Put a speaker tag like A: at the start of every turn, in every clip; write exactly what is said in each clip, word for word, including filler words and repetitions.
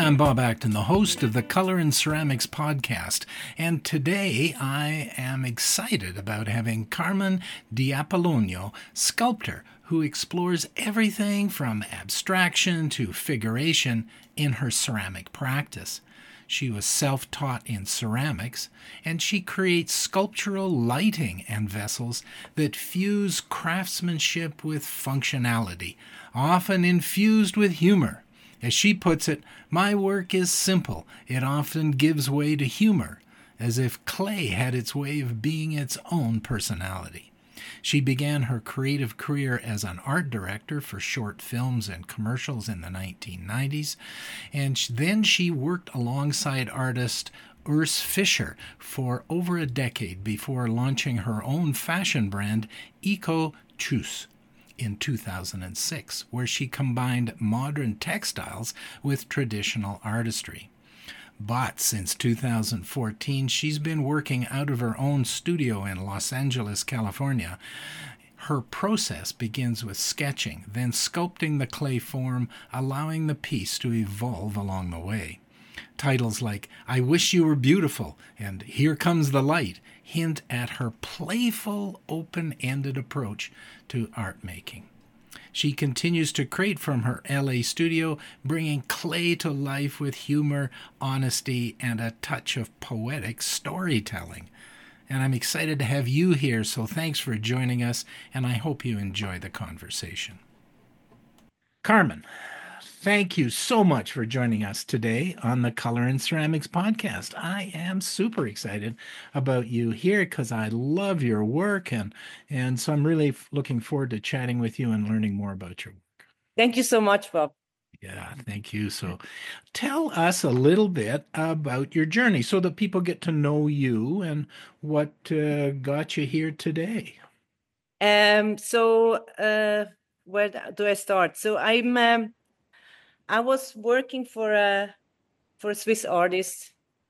A: I'm Bob Acton, the host of the Color and Ceramics podcast, and today I am excited about having Carmen D'Apollonio, sculptor, who explores everything from abstraction to figuration in her ceramic practice. She was self-taught in ceramics, and she creates sculptural lighting and vessels that fuse craftsmanship with functionality, often infused with humor. As she puts it, my work is simple. It often gives way to humor, as if clay had its way of being its own personality. She began her creative career as an art director for short films and commercials in the nineteen nineties, and then she worked alongside artist Urs Fischer for over a decade before launching her own fashion brand, Eco Choose, in two thousand six, where she combined modern textiles with traditional artistry. But since two thousand fourteen, she's been working out of her own studio in Los Angeles, California. Her process begins with sketching, then sculpting the clay form, allowing the piece to evolve along the way. Titles like I Wish You Were Beautiful and Here Comes the Light hint at her playful, open-ended approach to art making. She continues to create from her L A studio, bringing clay to life with humor, honesty, and a touch of poetic storytelling. And I'm excited to have you here, so thanks for joining us, and I hope you enjoy the conversation. Carmen, thank you so much for joining us today on the Color and Ceramics podcast. I am super excited about you here because I love your work, and, and so I'm really f- looking forward to chatting with you and learning more about your work.
B: Thank you so much, Bob.
A: Yeah, thank you. So tell us a little bit about your journey so that people get to know you and what uh, got you here today.
B: Um, so uh, where do I start? So I'm um, I was working for a for a Swiss artist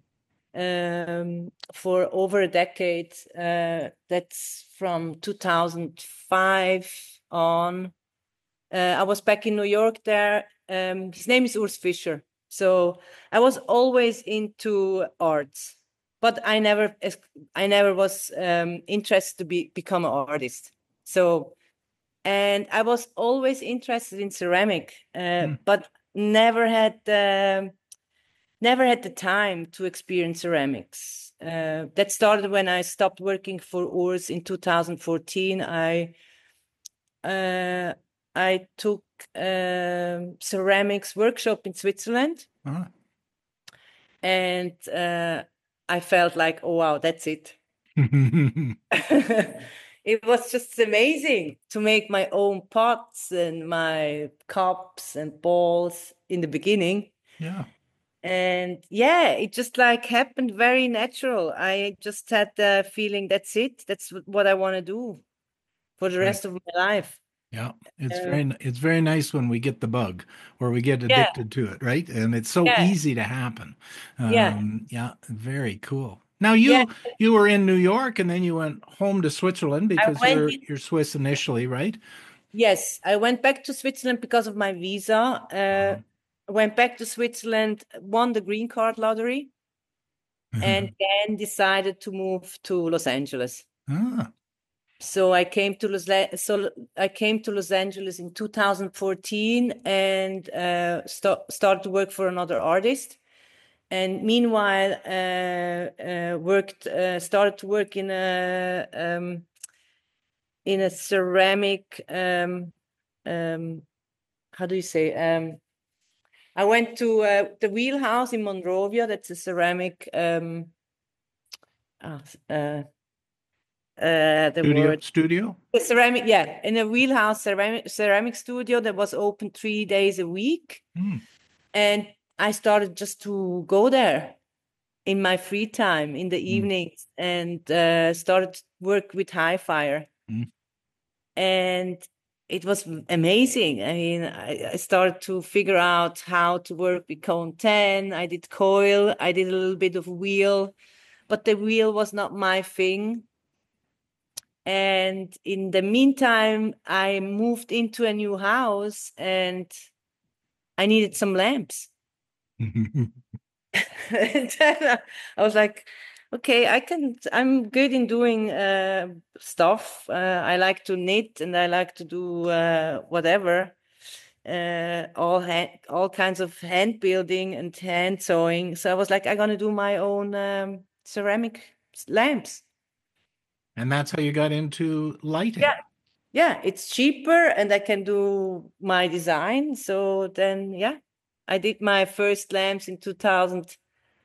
B: um, for over a decade. Uh, that's from two thousand five on. Uh, I was back in New York there. Um, his name is Urs Fischer. So I was always into arts, but I never, I never was um, interested to be become an artist. So, and I was always interested in ceramic, uh, mm. but never had um, never had the time to experience ceramics. Uh, that started when I stopped working for Urs in two thousand fourteen. I uh, I took a ceramics workshop in Switzerland. Uh-huh. And uh, I felt like, oh, wow, that's it. It was just amazing to make my own pots and my cups and balls in the beginning.
A: Yeah.
B: And yeah, it just like happened very natural. I just had the feeling that's it. That's what I want to do for the rest right. of my life.
A: Yeah, it's uh, very it's very nice when we get the bug or we get addicted
B: yeah.
A: to it, right? And it's so
B: yeah.
A: easy to happen. Um,
B: yeah,
A: yeah, very cool. Now you
B: yeah.
A: you were in New York and then you went home to Switzerland because you're
B: in,
A: you're Swiss initially, right?
B: Yes, I went back to Switzerland because of my visa. Uh, uh-huh. I went back to Switzerland, won the green card lottery, and then decided to move to Los Angeles. Ah. So I came to Los so I came to Los Angeles in two thousand fourteen and uh, st- started to work for another artist. And meanwhile, uh, uh, worked uh, started to work in a um, in a ceramic. Um, um, how do you say? Um, I went to uh, the Wheelhouse in Monrovia. That's a ceramic. Um, uh, uh, Uh, the
A: studio,
B: word
A: studio,
B: the ceramic, yeah, in a Wheelhouse ceramic ceramic studio that was open three days a week, mm. and I started just to go there in my free time in the mm. evenings, and uh, started to work with Hi-Fire, mm. and it was amazing. I mean, I, I started to figure out how to work with Cone ten. I did coil, I did a little bit of wheel, but the wheel was not my thing. And in the meantime, I moved into a new house and I needed some lamps. And then I was like, okay, I can, I'm good in doing uh, stuff. Uh, I like to knit and I like to do uh, whatever, uh, all hand, all kinds of hand building and hand sewing. So I was like, I'm gonna do my own um, ceramic lamps.
A: And that's how you got into
B: Yeah,
A: lighting.
B: yeah, it's cheaper and I can do my design. So then, yeah, I did my first lamps in two thousand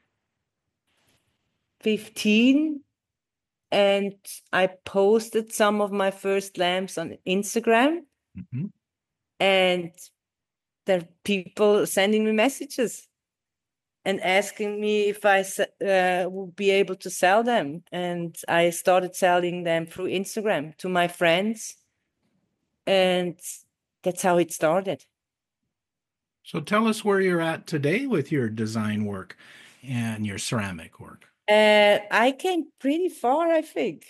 B: fifteen and I posted some of my first lamps on Instagram,
A: Mhm.
B: and there are people sending me messages and asking me if I uh, would be able to sell them. And I started selling them through Instagram to my friends, and that's how it started.
A: So tell us where you're at today with your design work and your ceramic work.
B: Uh, I came pretty far, I think.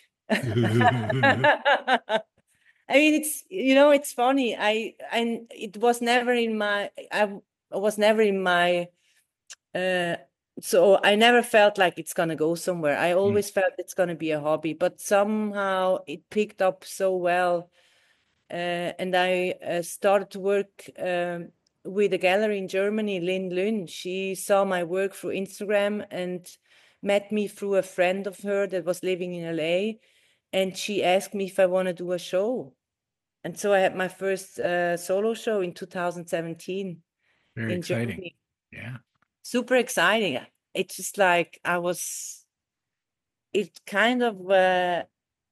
B: I mean, it's you know, it's funny. I and it was never in my. I, I was never in my. Uh, so I never felt like it's gonna go somewhere. I
A: Mm.
B: always felt it's gonna be a hobby, but somehow it picked up so well, uh, and I uh, started to work um, with a gallery in Germany, Lin Lün. She saw my work through Instagram and met me through a friend of her that was living in L A, and she asked me if I want to do a show. And so I had my first uh, solo show in two thousand seventeen
A: Very
B: in
A: exciting.
B: Germany.
A: Yeah.
B: Super exciting. It's just like I was, it kind of uh,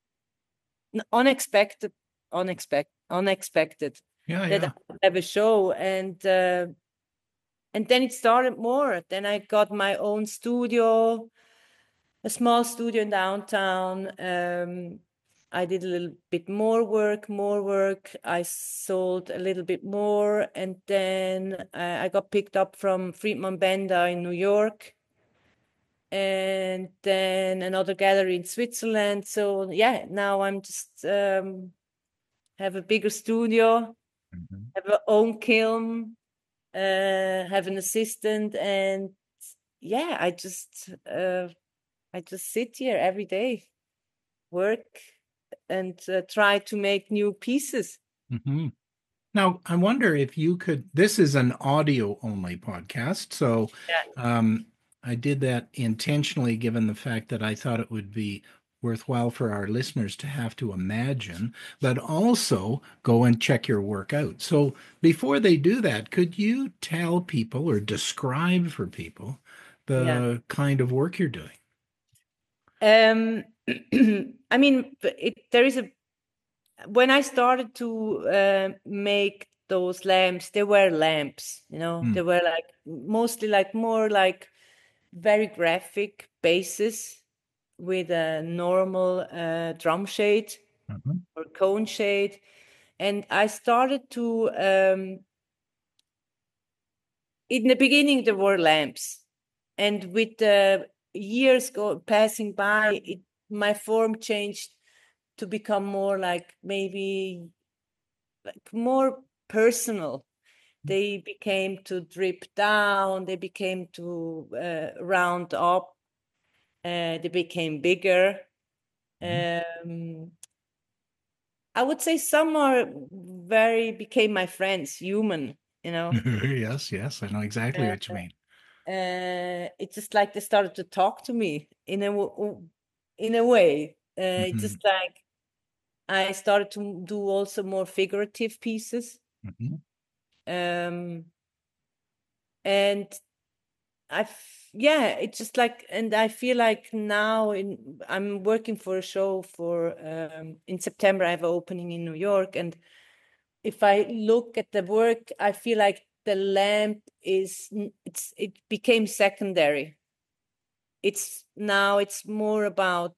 B: unexpected, unexpected, unexpected
A: Yeah,
B: that I
A: yeah.
B: would have a show. And uh, and then it started more. Then I got my own studio, a small studio in downtown. Um, I did a little bit more work, more work. I sold a little bit more, and then uh, I got picked up from Friedman Bender in New York, and then another gallery in Switzerland. So yeah, now I'm just um, have a bigger studio,
A: Mhm.
B: have a own kiln, uh, have an assistant, and yeah, I just uh, I just sit here every day, work, and uh, try to make new pieces.
A: Mhm. Now, I wonder if you could. This is an audio only podcast. So
B: Yeah.
A: um, I did that intentionally, given the fact that I thought it would be worthwhile for our listeners to have to imagine, but also go and check your work out. So before they do that, could you tell people or describe for people
B: Yeah.
A: the kind of work you're doing?
B: Um, I mean, it, there is a when I started to uh, make those lamps, they were lamps, you know,
A: Hmm.
B: they were like mostly like more like very graphic bases with a normal uh, drum shade
A: Mhm.
B: or cone shade. And I started to, um, in the beginning, there were lamps. And with the years go passing by, it, my form changed to become more like maybe like more personal. They became to drip down, they became to uh, round up, uh, they became bigger.
A: Mhm.
B: Um, I would say some are very became my friends, human, you know.
A: Yes, yes, I know exactly
B: Uh,
A: what you mean.
B: uh, it's just like they started to talk to me in a w- in a way. Uh, it's
A: Mhm.
B: just like I started to do also more figurative pieces.
A: Mhm.
B: Um, and I f- yeah, it's just like, and I feel like now in I'm working for a show for um, in September. I have an opening in New York, and if I look at the work, I feel like the lamp is it's it became secondary. It's now it's more about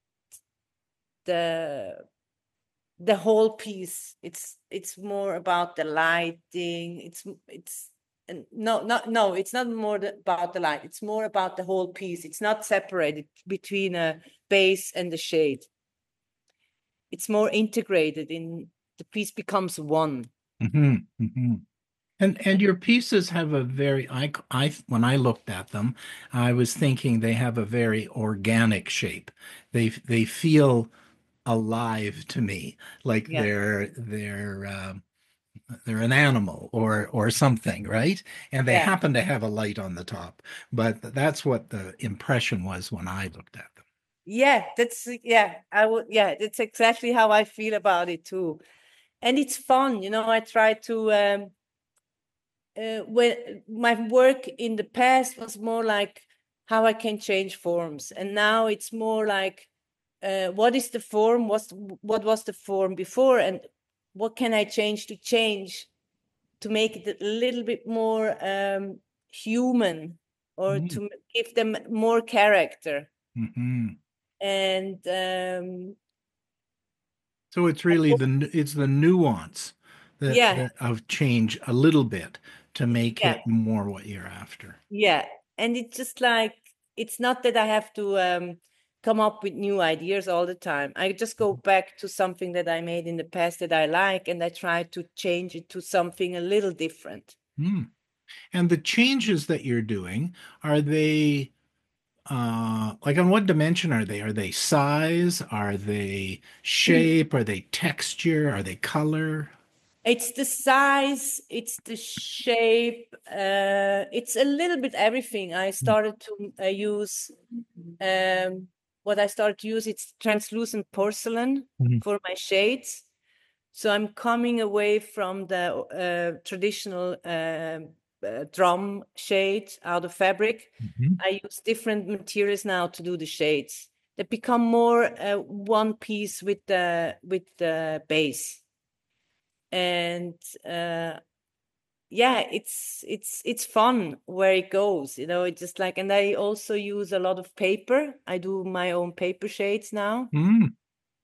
B: the the whole piece. It's it's more about the lighting. It's it's and no not no. It's not more about the light. It's more about the whole piece. It's not separated between a base and the shade. It's more integrated in the piece becomes one.
A: Mhm. Mhm. And and your pieces have a very I I when I looked at them, I was thinking they have a very organic shape. They they feel alive to me, like
B: Yeah,
A: they're they're uh, they're an animal or or something, right? And they
B: yeah,
A: happen to have a light on the top, but that's what the impression was when I looked at them.
B: yeah. That's yeah. I would yeah. That's exactly how I feel about it too. And it's fun, you know. I try to um, uh, when my work in the past was more like how I can change forms, and now it's more like uh, what is the form? What's what was the form before, and what can I change to change to make it a little bit more um, human, or
A: Mm.
B: to give them more character.
A: Hmm.
B: And um,
A: So it's really the it's the nuance that
B: yeah,
A: that of change a little bit to make
B: yeah,
A: it more what you're after.
B: yeah. And it's just like, it's not that I have to um, come up with new ideas all the time. I just go back to something that I made in the past that I like, and I try to change it to something a little different.
A: Mm. And the changes that you're doing, are they uh like on what dimension are they? Are they size? Are they shape? Are they texture? Are they color?
B: It's the size, it's the shape, uh, it's a little bit everything. I started to uh, use um, what I started to use, it's translucent porcelain
A: Mhm.
B: for my shades. So I'm coming away from the uh, traditional um uh, drum shade out of fabric.
A: Mhm.
B: I use different materials now to do the shades. They become more uh, one piece with the with the base. And uh, yeah, it's it's it's fun where it goes, you know. It's just like, and I also use a lot of paper. I do my own paper shades now.
A: Mm.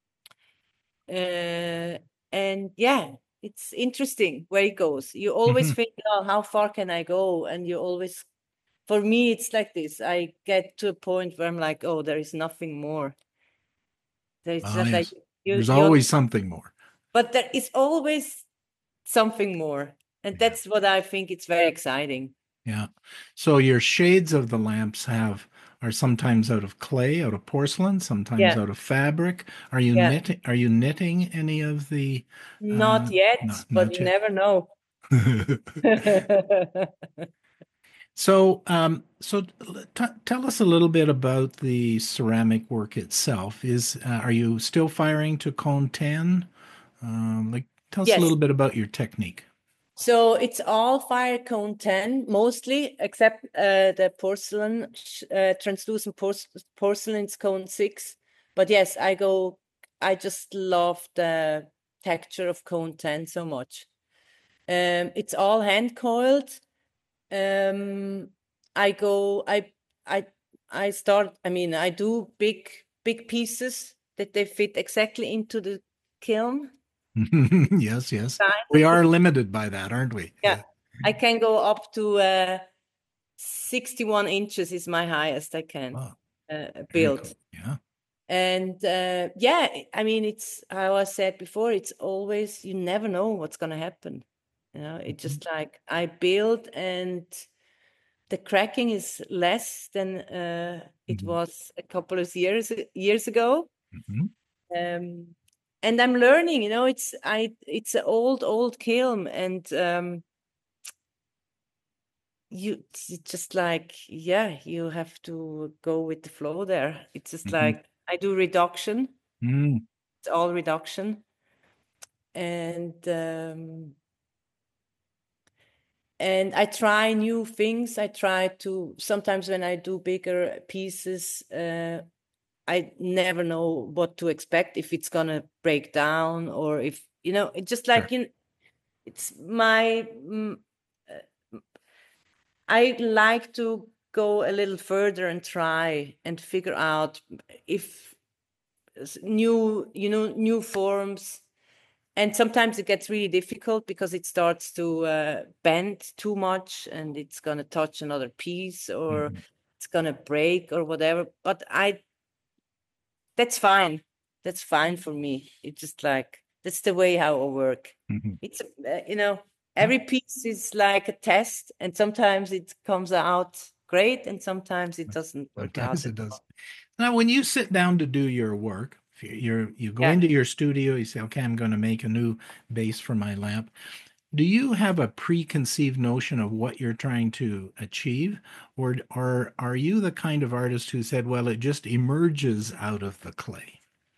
B: Uh, and yeah, it's interesting where it goes. You always
A: Mhm.
B: think, oh, how far can I go? And you always, for me, it's like this. I get to a point where I'm like, oh, there is nothing more. There's
A: Ah,
B: just like
A: yes.
B: you,
A: There's
B: you,
A: always something more.
B: but there is always something more. And
A: Yeah.
B: that's what I think it's very exciting.
A: Yeah. So your shades of the lamps have are sometimes out of clay, out of porcelain, sometimes
B: Yeah,
A: out of fabric. Are you
B: yeah.
A: knitting are you knitting any of the uh
B: Not yet,
A: not
B: but
A: not
B: you
A: yet.
B: never know.
A: So, um, so t tell us a little bit about the ceramic work itself. Is uh, are you still firing to cone ten? Um, like, tell us a
B: Yes.
A: little bit about your technique.
B: So it's all fire cone ten, mostly, except uh, the porcelain, sh- uh, translucent por- porcelain's cone six. But yes, I go, I just love the texture of cone ten so much. Um, it's all hand coiled. Um, I go, I, I, I start, I mean, I do big, big pieces that they fit exactly into the kiln.
A: Yes, yes. We
B: Size.
A: are limited by that, aren't we?
B: Yeah,
A: Yeah.
B: I can go up to uh, sixty-one inches is my highest I can
A: Oh,
B: uh,
A: very
B: build.
A: cool. Yeah.
B: And uh, yeah, I mean, it's how I said before, it's always, you never know what's going to happen. You know, it's
A: Mhm.
B: just like I build, and the cracking is less than uh, it
A: Mhm.
B: was a couple of years years ago.
A: Mhm.
B: Um, and I'm learning, you know, it's I it's an old old kiln, and um, you it's just like, yeah, you have to go with the flow there. It's just
A: Mhm.
B: like I do reduction.
A: Mm.
B: It's all reduction. And um and I try new things. I try to, sometimes when I do bigger pieces, uh I never know what to expect, if it's gonna break down, or if, you know, it's just
A: Sure.
B: like, you it's my mm, I like to go a little further and try and figure out if s- new, you know, new forms. And sometimes it gets really difficult because it starts to uh, bend too much, and it's going to touch another piece, or
A: Mhm.
B: it's going to break or whatever. But I, that's fine. That's fine for me. It's just like, that's the way how I work.
A: Mhm.
B: It's, uh, you know, every piece is like a test, and sometimes it comes out great, and sometimes it doesn't work out
A: Sometimes
B: at
A: it does.
B: all.
A: Now, when you sit down to do your work, if you- you're you go
B: Yeah.
A: into your studio, you say, okay, I'm going to make a new base for my lamp. Do you have a preconceived notion of what you're trying to achieve? Or, or are you the kind of artist who said, well, it just emerges out of the clay?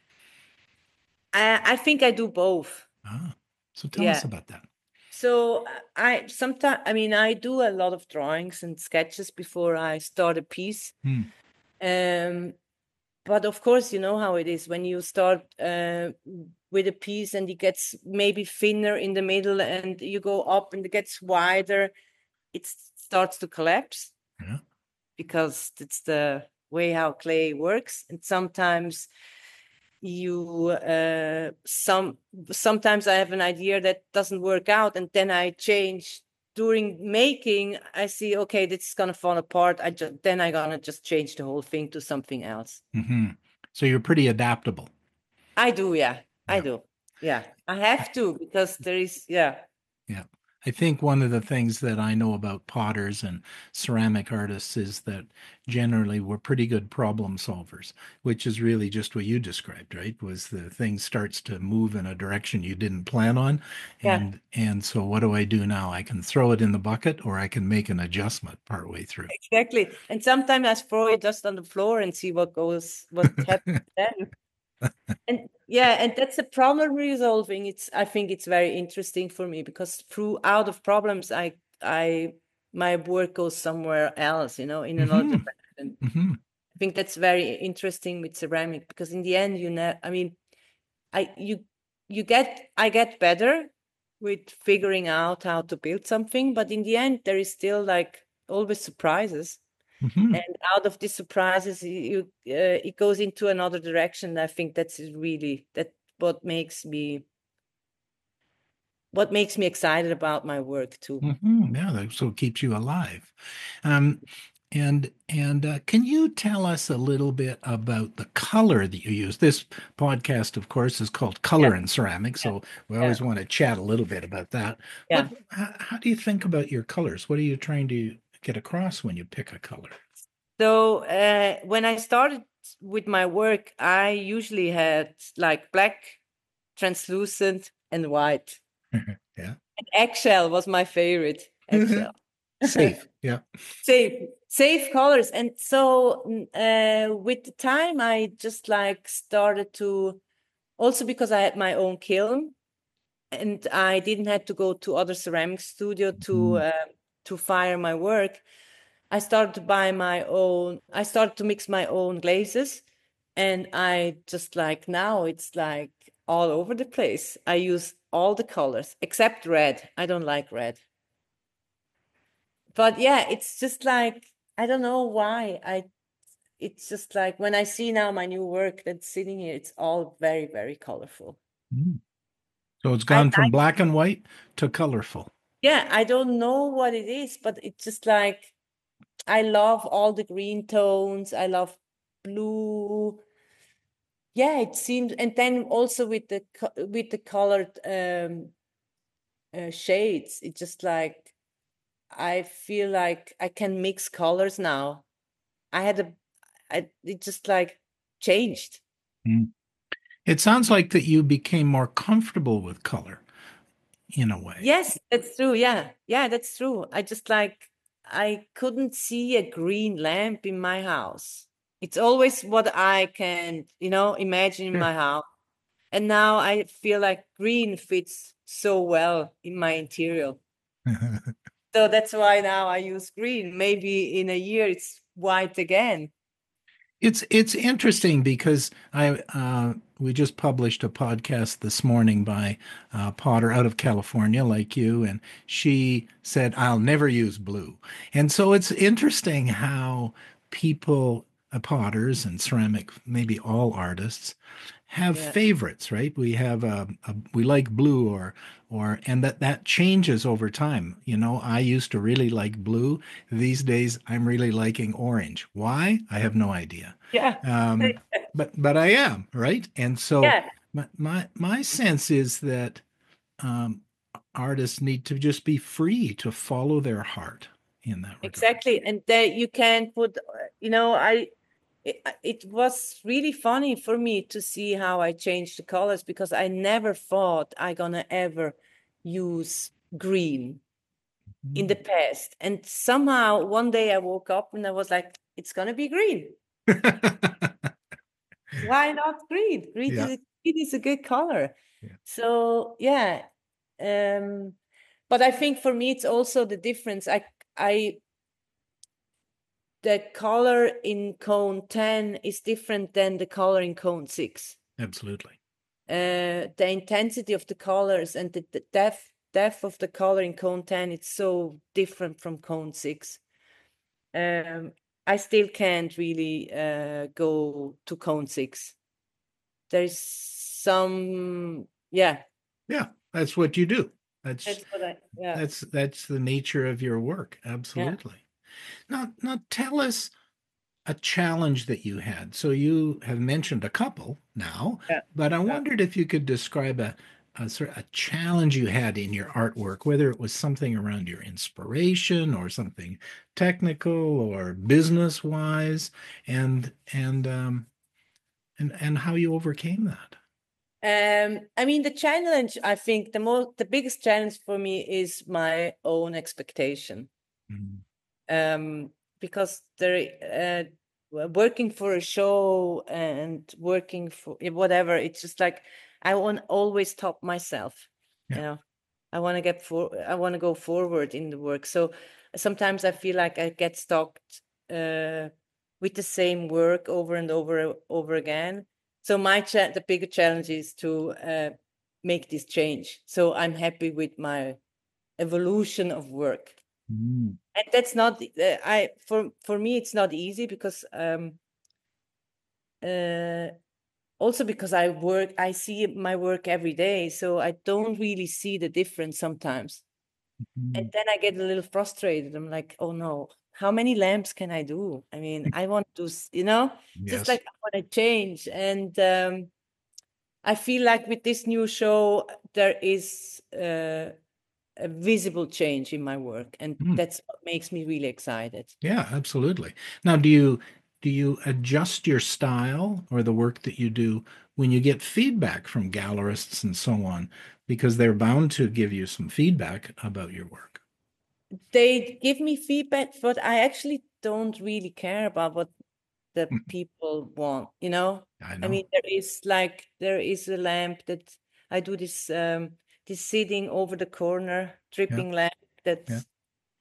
B: I, I think I do both.
A: Ah, so tell us
B: Yeah.
A: about that.
B: So I sometimes, I mean, I do a lot of drawings and sketches before I start a piece.
A: Hmm.
B: Um, but of course, you know how it is when you start uh, with a piece and it gets maybe thinner in the middle and you go up and it gets wider, it starts to collapse
A: Yeah.
B: because it's the way how clay works. And sometimes you uh some sometimes I have an idea that doesn't work out, and then I change during making. I see, okay, this is gonna fall apart. I just then I gonna just change the whole thing to something else.
A: Hmm. So you're pretty adaptable.
B: I do, yeah. I
A: Yeah.
B: do. Yeah. I have to because there is, yeah.
A: Yeah. I think one of the things that I know about potters and ceramic artists is that generally we're pretty good problem solvers, which is really just what you described, right? Was the thing starts to move in a direction you didn't plan on.
B: Yeah,
A: And and so what do I do now? I can throw it in the bucket or I can make an adjustment partway through.
B: exactly. And sometimes I throw it just on the floor and see what goes, what happens then. And yeah, and that's the problem resolving. It's I think it's very interesting for me because through out of problems, I I my work goes somewhere else, you know, in another
A: Hmm.
B: direction.
A: Hmm.
B: I think that's very interesting with ceramic because in the end, you know, I mean, I you you get I get better with figuring out how to build something, but in the end, there is still like always surprises.
A: Hmm.
B: And out of these surprises, you uh, it goes into another direction. I think that's really that what makes me what makes me excited about my work too.
A: Hmm. Yeah, that so it keeps you alive. Um, and and uh, can you tell us a little bit about the color that you use? This podcast, of course, is called
B: Yeah,
A: Color in Ceramics,
B: yeah,
A: so we
B: yeah,
A: always want to chat a little bit about that. What,
B: yeah.
A: how, how do you think about your colors? What are you trying to get across when you pick a color?
B: So uh, when I started with my work, I usually had like black, translucent, and white.
A: Yeah.
B: And eggshell was my favorite. Eggshell.
A: Safe. Yeah.
B: safe safe colors. And so mm, uh with the time I just like started to, also because I had my own kiln and I didn't have to go to other ceramic studio to
A: Mhm.
B: uh, to fire my work. I started to buy my own, I started to mix my own glazes, and I just like now it's like all over the place. I use all the colors except red. I don't like red. But yeah, it's just like I don't know why. I it's just like when I see now my new work that's sitting here, it's all very, very colorful.
A: Mm. So it's
B: I
A: gone from
B: like,
A: black and white to colorful.
B: yeah, I don't know what it is, but it's just like I love all the green tones. I love blue. Yeah, it seems, and then also with the co- with the colored um uh, shades, it's just like I feel like I can mix colors now. I had a, I it just like changed.
A: Mm. It sounds like that you became more comfortable with color in a way.
B: Yes, that's true. Yeah. Yeah, that's true. I just like I couldn't see a green lamp in my house. It's always what I can, you know, imagine in
A: Sure.
B: my house. And now I feel like green fits so well in my interior. So that's why now I use green. Maybe in a year it's white again.
A: It's it's interesting because I uh, we just published a podcast this morning by uh, Potter out of California, like you, and she said I'll never use blue, and so it's interesting how people, uh, potters and ceramic, maybe all artists, have
B: Yeah.
A: favorites, right? We have a, a we like blue or or and that that changes over time. You know, I used to really like blue. These days, I'm really liking orange. Why? I have no idea.
B: Yeah.
A: Um, but but I am, right? And so
B: Yeah.
A: my my, my sense is that um, artists need to just be free to follow their heart in that regard.
B: Exactly. And that you can put, uh, you know, I it, it was really funny for me to see how I changed the colors, because I never thought I gonna ever use green in the past. And somehow one day I woke up and I was like, it's gonna be green. Why not green? Green
A: Yeah.
B: is, green is a good color.
A: Yeah.
B: So yeah. Um, but I think for me it's also the difference. I I the color in cone ten is different than the color in cone six.
A: Absolutely.
B: Uh, the intensity of the colors and the, the depth depth of the color in cone ten, it's so different from cone six. Um, I still can't really uh, go to cone six. There's some, yeah.
A: Yeah, that's what you do. That's
B: That's what I, yeah.
A: that's that's the nature of your work.
B: Yeah.
A: Absolutely. Now, now tell us a challenge that you had. So you have mentioned a couple now,
B: Yeah.
A: but I
B: Yeah.
A: wondered if you could describe a, a sort of a challenge you had in your artwork, whether it was something around your inspiration or something technical or business wise, and and um and and how you overcame that.
B: Um, I mean, the challenge, I think the most, the biggest challenge for me is my own expectation.
A: Mhm.
B: Um, because there, uh, working for a show and working for whatever, it's just like I want always top myself.
A: Yeah.
B: You know, I want to get for, I want to go forward in the work. So sometimes I feel like I get stuck uh, with the same work over and over over again. So my cha- the bigger challenge is to uh, make this change. So I'm happy with my evolution of work.
A: Mm.
B: And that's not uh, I for for me it's not easy, because um uh also because I work I see my work every day, so I don't really see the difference sometimes. And
A: Mhm.
B: then I get a little frustrated. I'm like, oh no, how many lamps can I do? I mean, I want to, s- you know, just
A: Yes.
B: like I want to change. And um I feel like with this new show there is uh, a visible change in my work, and
A: Mm.
B: that's what makes me really excited.
A: Yeah, absolutely. Now, do you do you adjust your style or the work that you do when you get feedback from gallerists and so on, because they're bound to give you some feedback about your work?
B: They give me feedback, but I actually don't really care about what the
A: Mm.
B: people want, you know?
A: I
B: I
A: know.
B: mean, there is like there is a lamp that I do this um this sitting over the corner
A: Yeah,
B: dripping lamp
A: yeah.
B: that's,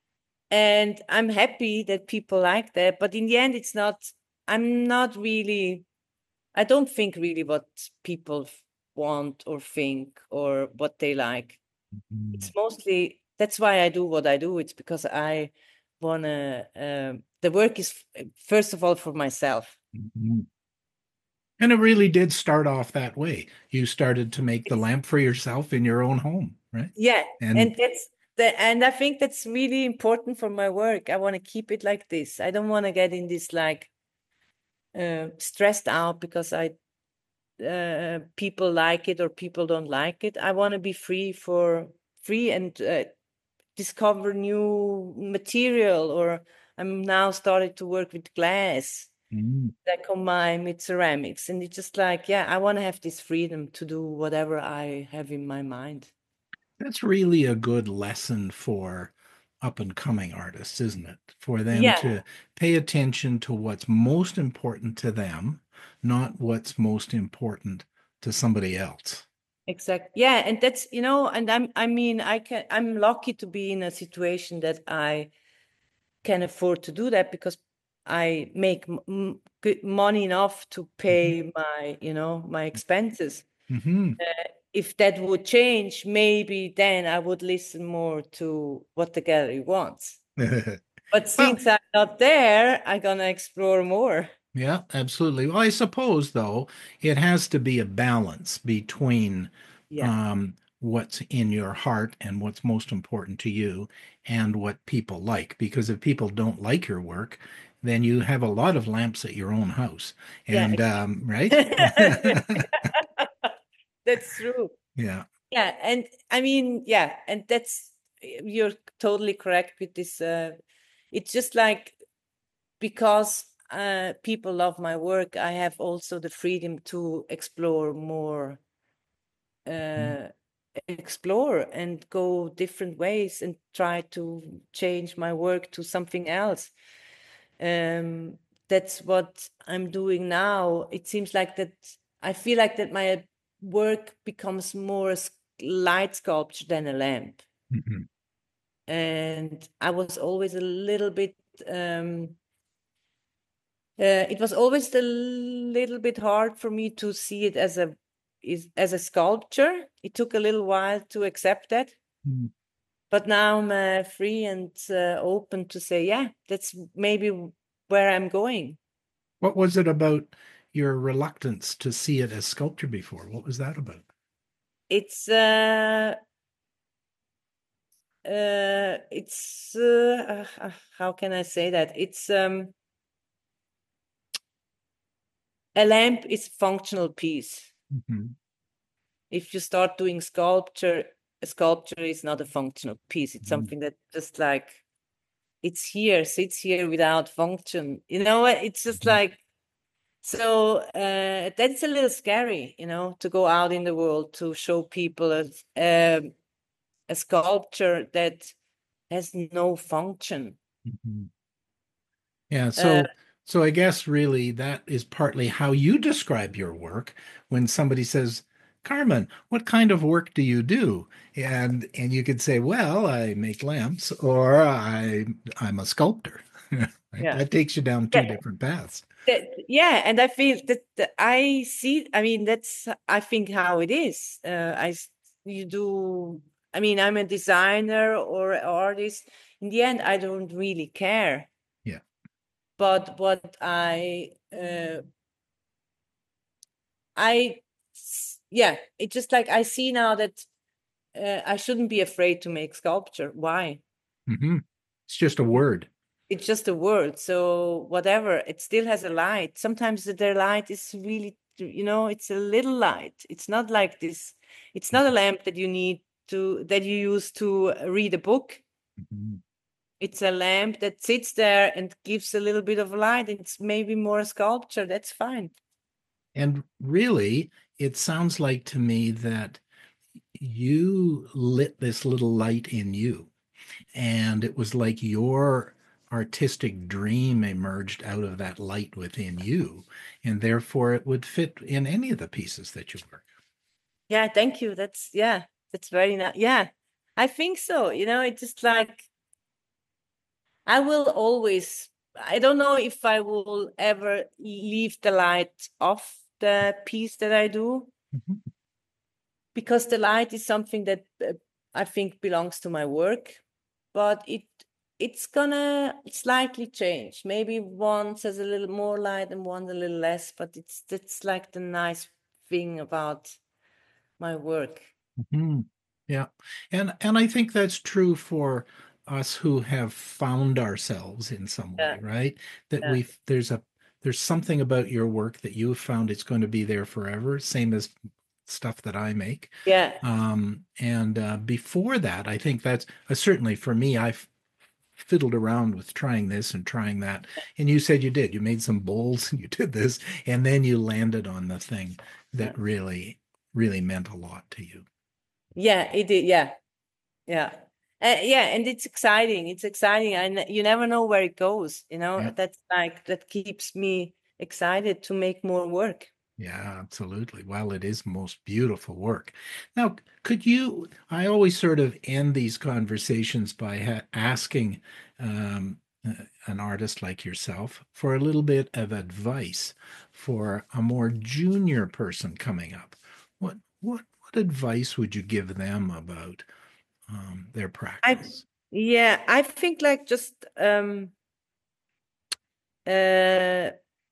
B: and I'm happy that people like that, but in the end it's not, I'm not really, I don't think really what people f- want or think or what they like.
A: Mhm.
B: It's mostly, that's why I do what I do. It's because I wanna um the work is f- first of all for myself.
A: Mhm. And it really did start off that way. You started to make the
B: It's,
A: lamp for yourself in your own home, right?
B: yeah, and
A: And
B: that's the, and I think that's really important for my work. I want to keep it like this. I don't want to get in this like uh, stressed out because I uh, people like it or people don't like it. I want to be free for free and uh, discover new material. Or I'm now started to work with glass
A: mm,
B: that combine with ceramics, and it's just like, yeah, I want to have this freedom to do whatever I have in my mind.
A: that's really a good lesson for up and coming artists, isn't it? For them
B: Yeah,
A: to pay attention to what's most important to them, not what's most important to somebody else.
B: exactly. Yeah, and that's, you know, and I'm I mean, I can I'm lucky to be in a situation that I can afford to do that, because I make m- m- good money enough to
A: Mhm.
B: pay my, you know, my expenses.
A: Mhm.
B: If that would change, maybe then I would listen more to what the gallery wants. But
A: Well,
B: since I'm not there, I'm gonna explore more.
A: yeah, absolutely. Well, I suppose, though, it has to be a balance between
B: Yeah,
A: um, what's in your heart and what's most important to you and what people like. Because if people don't like your work, then you have a lot of lamps at your own house.
B: yeah,
A: And
B: exactly.
A: um, right?
B: That's true.
A: Yeah.
B: Yeah, and I mean, yeah, and that's you're totally correct with this. Uh, it's just like because uh, people love my work, I have also the freedom to explore more,
A: Mm.
B: uh, explore and go different ways and try to change my work to something else. Um, that's what I'm doing now. It seems like that I feel like that my work becomes more a s- light sculpture than a lamp.
A: Mhm.
B: And I was always a little bit um uh, it was always a little bit hard for me to see it as a is as a sculpture. It took a little while to accept that,
A: Mm.
B: but now I'm uh, free and uh, open to say, yeah, that's maybe where I'm going.
A: What was it about your reluctance to see it as sculpture before? What was that about?
B: It's uh uh it's uh, uh, how can I say that? It's um a lamp is functional piece.
A: Mhm.
B: If you start doing sculpture, a sculpture is not a functional piece. It's
A: Mhm.
B: something that just like it's here, sits here without function. You know what? It's just
A: Mhm.
B: like so uh, that's a little scary, you know, to go out in the world to show people a, um a sculpture that has no function.
A: Mhm. Yeah,
B: Uh,
A: so so I guess really that is partly how you describe your work when somebody says, Carmen, what kind of work do you do? And and you could say, well, I make lamps or I I'm a sculptor. Right?
B: yeah.
A: That takes you down two
B: Yeah.
A: different paths.
B: That, yeah, and I feel that, that I see. I mean, that's I think how it is. Uh, I s- you do. I mean, I'm a designer or an artist. In the end, I don't really care.
A: Yeah.
B: But what I uh, I s- yeah, it's just like I see now that uh, I shouldn't be afraid to make sculpture. Why?
A: Hmm. It's just a word.
B: It's just a word. So whatever, it still has a light. Sometimes the their light is really, you know, it's a little light. It's not like this. It's not a lamp that you need to that you use to read a book.
A: Mhm.
B: It's a lamp that sits there and gives a little bit of light. It's maybe more a sculpture. That's fine.
A: And really, it sounds like to me that you lit this little light in you. And it was like your artistic dream emerged out of that light within you. And therefore, it would fit in any of the pieces that you work.
B: Yeah, thank you. That's yeah, that's very nice. Yeah, I think so. You know, it's just like I will always, I don't know if I will ever leave the light off the piece that I do,
A: Mhm.
B: because the light is something that uh, I think belongs to my work, but it it's gonna slightly change. Maybe once has a little more light and one a little less, but it's that's like the nice thing about my work.
A: Mhm. Yeah. And and I think that's true for us who have found ourselves in some way,
B: Yeah,
A: right? That
B: yeah,
A: we there's a there's something about your work that you have found it's going to be there forever, same as stuff that I make.
B: yeah,
A: Um, and uh, before that, I think that's uh, certainly for me, I've fiddled around with trying this and trying that. And you said you did. You made some bowls and you did this, and then you landed on the thing
B: yeah.
A: that really, really meant a lot to you.
B: Yeah, it did. Yeah, yeah. Uh, yeah, and it's exciting. It's exciting, and you never know where it goes. You know,
A: Yeah.
B: that's like that keeps me excited to make more work.
A: Yeah, absolutely. Well, it is most beautiful work. Now, could you? I always sort of end these conversations by ha asking um, uh, an artist like yourself for a little bit of advice for a more junior person coming up. What what what advice would you give them about um, their
B: I
A: practice?
B: Yeah, I think like just um uh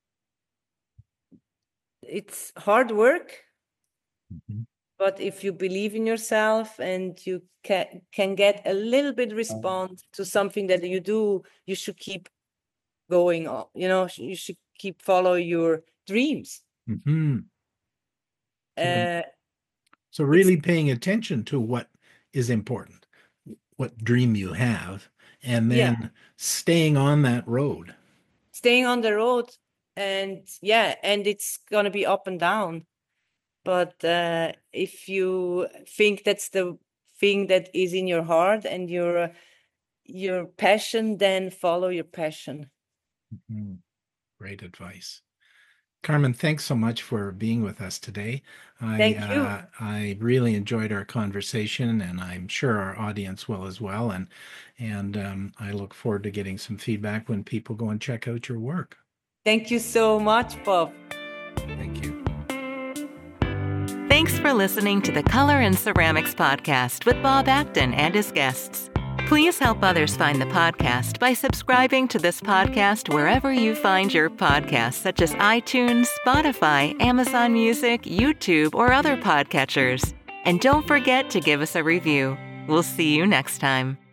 B: it's hard work,
A: Mhm.
B: but if you believe in yourself and you can can get a little bit response to something that you do, you should keep going on. You know, you should keep follow your dreams.
A: Mhm. So,
B: Uh
A: So really paying attention to what is important, what dream you have, and then
B: Yeah.
A: staying on that road.
B: Staying on the road, and yeah, and it's gonna be up and down. But uh, if you think that's the thing that is in your heart and your your passion, then follow your passion.
A: Mm-hmm. Great advice. Carmen, thanks so much for being with us today. I
B: Thank you.
A: uh, I really enjoyed our conversation, and I'm sure our audience will as well. And and um, I look forward to getting some feedback when people go and check out your work.
B: Thank you so much, Bob.
A: Thank you.
C: Thanks for listening to the Color and Ceramics Podcast with Bob Acton and his guests. Please help others find the podcast by subscribing to this podcast wherever you find your podcasts, such as iTunes, Spotify, Amazon Music, YouTube, or other podcatchers. And don't forget to give us a review. We'll see you next time.